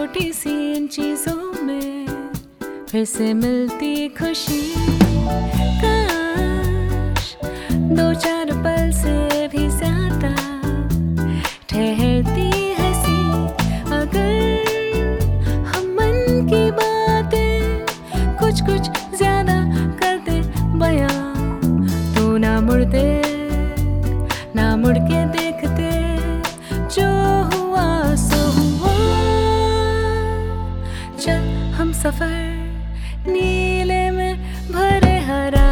छोटी सी इन चीजों में फिर से मिलती खुशी। काश दो चार पल से भी ज्यादा ठहरती हंसी, अगर हम मन की बातें कुछ कुछ ज्यादा करते बयां, तो ना मुड़ते ना मुड़ के देखते, जो हुआ सो हुआ। चल हम सफर नीले में भरे हरा,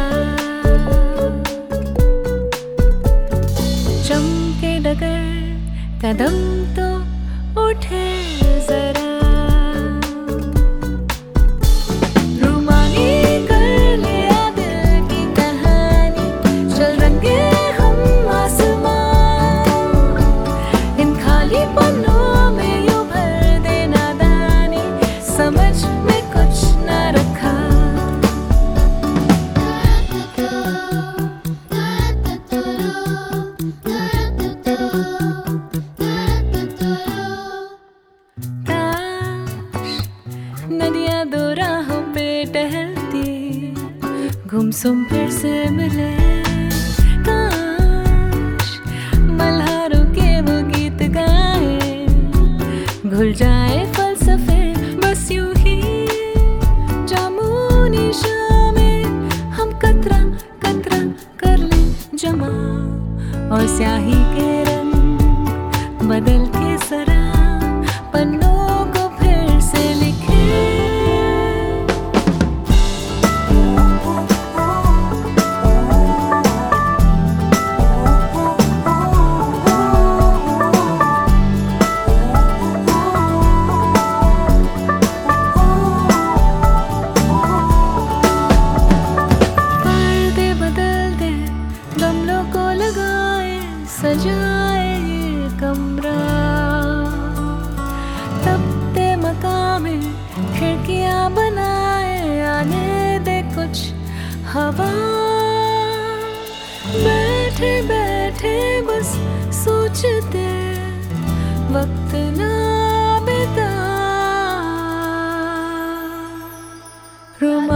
चमके डगर कदम तो उठे जरा, रुमानी कर लिया दिल की कहानी, चल रंगे हम आसमां, इन खाली पन्नों में यूं भर दे नादानी, समझ में कुछ ना रखा। नदियाँ दो राहों पे टहलती गुमसुम फिर से मिले, काश मल्हारों के वो गीत गाए, घुल जाए फलसफे बस यूं ही। जामुनी शामें हम कतरा कतरा कर ले जमा, और स्याही के रंग बदल के जरा पन्नों को फिर से लिखे। पर्दे बदल दे, गमलों को लगाए, सजाए ये कमरा, तपते मकान में खिड़कियां बनाए, आने दे कुछ हवा। बैठे बैठे बस सोचते वक्त ना बिता,